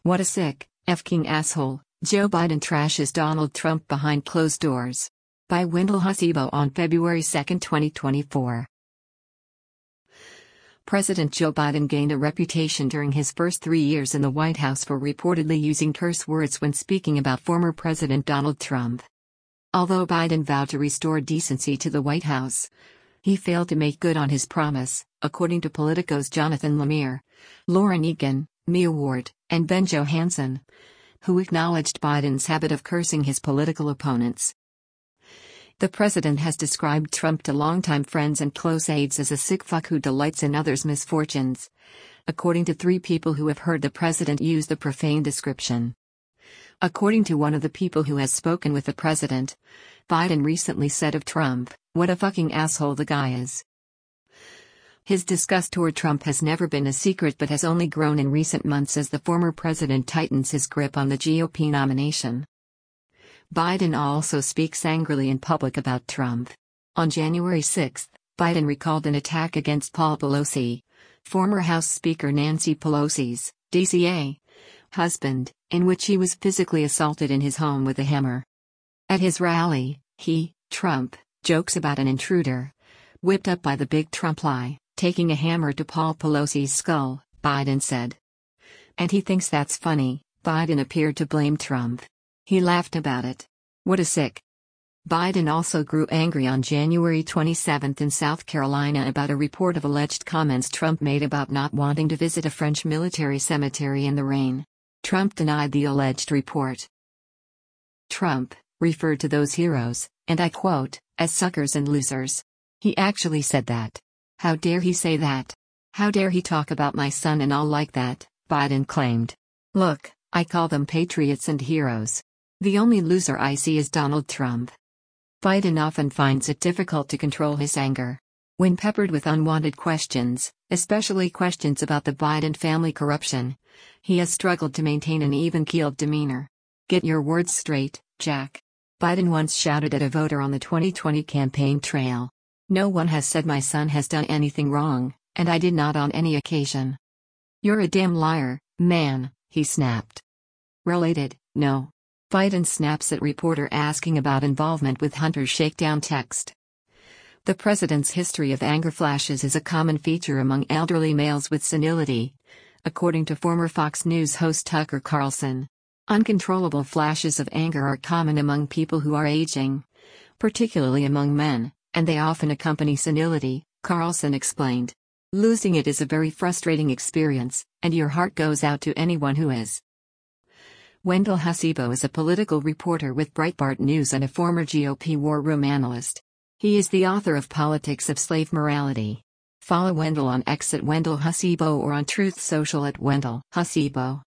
What a sick, F-king asshole, Joe Biden trashes Donald Trump behind closed doors. By Wendell Hasibo on February 2, 2024. President Joe Biden gained a reputation during his first 3 years in the White House for reportedly using curse words when speaking about former President Donald Trump. Although Biden vowed to restore decency to the White House, he failed to make good on his promise, according to Politico's Jonathan Lemire, Lauren Egan, Mia Ward, and Ben Johansson, who acknowledged Biden's habit of cursing his political opponents. The president has described Trump to longtime friends and close aides as a sick fuck who delights in others' misfortunes, according to 3 people who have heard the president use the profane description. According to one of the people who has spoken with the president, Biden recently said of Trump, "What a fucking asshole the guy is." His disgust toward Trump has never been a secret but has only grown in recent months as the former president tightens his grip on the GOP nomination. Biden also speaks angrily in public about Trump. On January 6, Biden recalled an attack against Paul Pelosi, former House Speaker Nancy Pelosi's DCA husband, in which he was physically assaulted in his home with a hammer. At his rally, he, Trump, jokes about an intruder, whipped up by the big Trump lie, taking a hammer to Paul Pelosi's skull, Biden said. And he thinks that's funny. Biden appeared to blame Trump. He laughed about it. What a sick. Biden also grew angry on January 27 in South Carolina about a report of alleged comments Trump made about not wanting to visit a French military cemetery in the rain. Trump denied the alleged report. Trump referred to those heroes, and I quote, as suckers and losers. He actually said that. How dare he say that? How dare he talk about my son and all like that, Biden claimed. Look, I call them patriots and heroes. The only loser I see is Donald Trump. Biden often finds it difficult to control his anger. When peppered with unwanted questions, especially questions about the Biden family corruption, he has struggled to maintain an even-keeled demeanor. Get your words straight, Jack. Biden once shouted at a voter on the 2020 campaign trail. No one has said my son has done anything wrong, and I did not on any occasion. You're a damn liar, man, he snapped. Related, no. Biden snaps at reporter asking about involvement with Hunter's shakedown text. The president's history of anger flashes is a common feature among elderly males with senility, according to former Fox News host Tucker Carlson. Uncontrollable flashes of anger are common among people who are aging, particularly among men, and they often accompany senility, Carlson explained. Losing it is a very frustrating experience, and your heart goes out to anyone who is. Wendell Hasibo is a political reporter with Breitbart News and a former GOP war room analyst. He is the author of Politics of Slave Morality. Follow Wendell on X at Wendell Hasibo or on Truth Social at Wendell Hasibo.